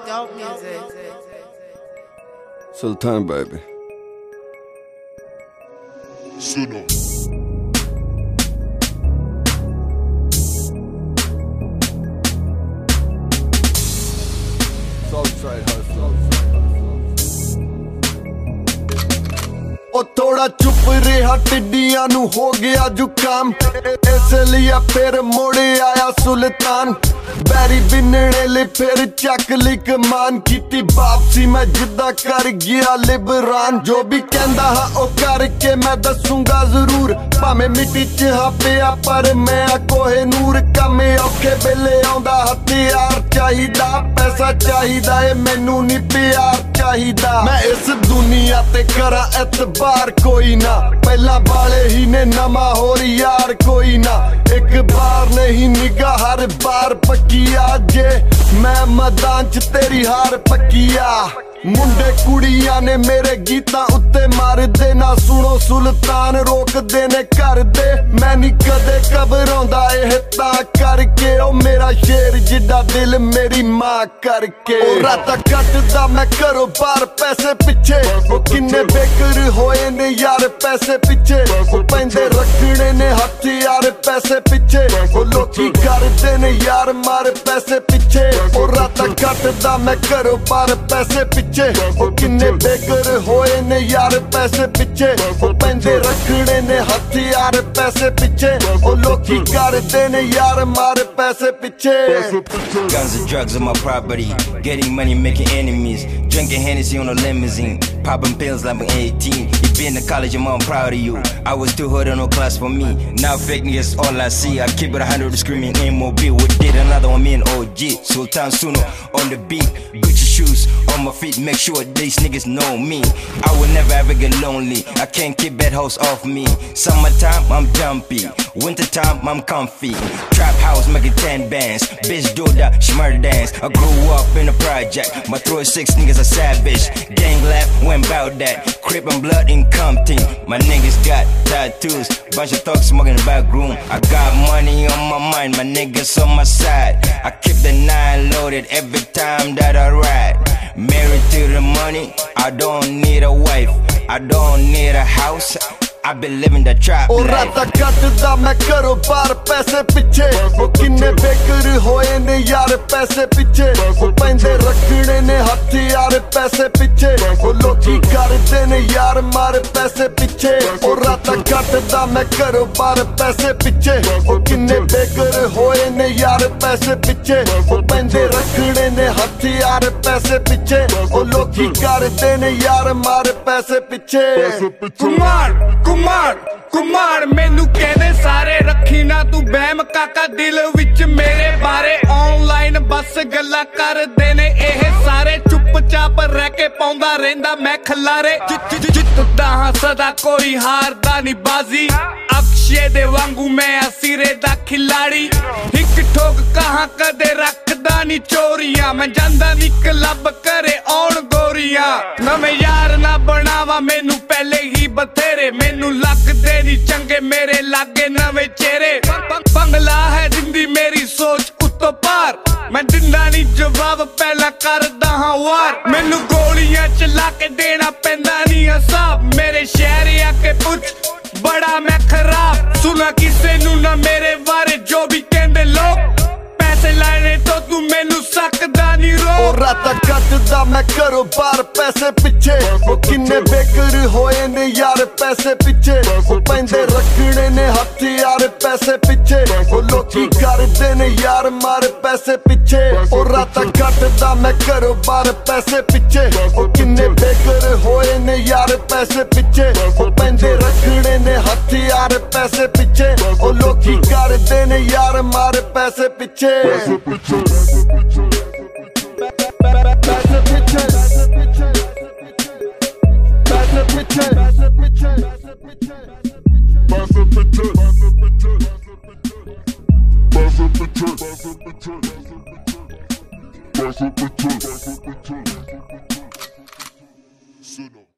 Dope music. Sultan baby. Suno. Southside hustle. ओ थोड़ा चुप रहा टिड्डियां नू हो गया जुकाम इसलिए फिर मुड़ आया सुल्तान बैरी बिनने ले फिर चक ली कमान कीती वापसी मैं जिद्दा कर गया लिबरान जो भी कहंदा हा ओ करके मैं दसूंगा जरूर भावें मिट्टी च हा पिया पर मैं कोहे नूर कमे औखे वेले आउंदा हथियार चाहिदा पैसा चाहिदा ए मैनू नी प्यार चाहिदा मैं इस दुनिया ते करा एतबार कोई ना पहला वाले ही ने नमा होर यार कोई ना एक बार नहीं निगाह हर बार पक्किया जे मैं मैदान च तेरी हार पक्किया मुंडे कुड़ियां ने मेरे गीतां उत्ते मार दे ना सुनो सुल्तान रोक देने कर दे मैं नी कदे घबराउंदा एह तां करके ओ मेरा शेर जिड्डा दिल मेरी मां करके ओ रात कटदा मैं घरों बाहर पैसे पिछे ओ किन्ने बेकर होए ने यार पैसे पिछे ओ पैंदे रखने ने हथ यार पैसे पिछे ओ लोकी करदे ने यार मार पैसे पिछे ओ रात कटदा मैं घरों बाहर पैसे पिछे ओ किन्ने बेकर होए ने यार पैसे पिछे ओ पैंदे रखने ने हथ यार पैसे पिछे ओ लोकी करदे ने यार मार पैसे पिछे Guns and drugs on my property, getting money, making enemies, drinking Hennessy on a limousine, popping pills like I'm 18. You been to college, I'm proud of you. I was too hood and no class for me. Now fake niggas all I see. I keep it 100 screaming MOB. We did another one, me and OG. Sultan Suno on the beat. Gucci shoes on my feet, make sure these niggas know me. I will never ever get lonely. I can't keep bad hoes off me. Summertime, I'm jumpy. Wintertime, I'm comfy. Trap house making 10 bands. Bitch do that, she murder dance. I grew up in a project. My 3 or 6 niggas are savage. Gang laugh, went bout that. Crip and blood in Compton. My niggas got tattoos. Bunch of thugs smoking in the back room. I got money on my mind, my niggas on my side. I keep the 9 loaded every time that I ride. Married to the money, I don't need a wife. I don't need a house. I been living the trap life. रात कटदा मैं घरों बाहर पैसे पिछे ओ किन्ने baker होए ने यार पैसे पिछे ओ पैंदे रखने ने हथ यार पैसे पिछे ओ लोकी करदे ने यार मार पैसे पिछे ओ रात कटदा मैं घरों बाहर पैसे पिछे ओ किन्ने बेकर होए ने यार पैसे पिछे ओ पैंदे रखने ने हथ यार पैसे पिछे ओ लोकी करदे ने यार मार पैसे पिछे कुमार मैनू कहदे सारे रखी ना तू बहम काका दिल विच मेरे बारे ऑनलाइन बस गल्ला करदे ने एह सारे चुपचाप रह के पाउंदा रहिंदा मैं खलारे जितदा हां सदा कोई हारदा नहीं बाजी अक्षय दे वांगू मैं सिरे दा खिलाड़ी हिक ठोक कहां कदे रखदा नहीं चोरियां मैं जांदा नी क्लब करे औण गोरियां नवे यार ना बनावा मैनू पहले ही बथेरे मैनू लगदे नी चंगे मेरे लागे नवे चेहरे बंगला है जिंदी मेरी सोच उत्तों पार मैं दिंदा नी जवाब पहला करदा हां वार मैनू गोलियां चला के देना पैंदा नी हिसाब मेरे शहर आके पुछ बड़ा मैं खराब सुना किसे नू ना मेरे बारे जो भी कहंदे लोग पैसे लाने तो तू मैनू सकदा नी रो ओ रात कटदा मैं घरों बाहर पैसे पिछे ओ किन्ने बेकर होए ने यार पैसे पिछे ओ पैंदे रखने ने हथ यार पैसे पिछे ओ लोकी करदे ने यार मार पैसे पिछे ओ रात कटदा मैं घरों बाहर पैसे पिछे ओ किन्ने बेकर होए ने यार पैसे पिछे ओ पैंदे रखने ने हथ यार पैसे पिछे ओ लोकी करदे ने यार मार पैसे पिछे Pass the picture.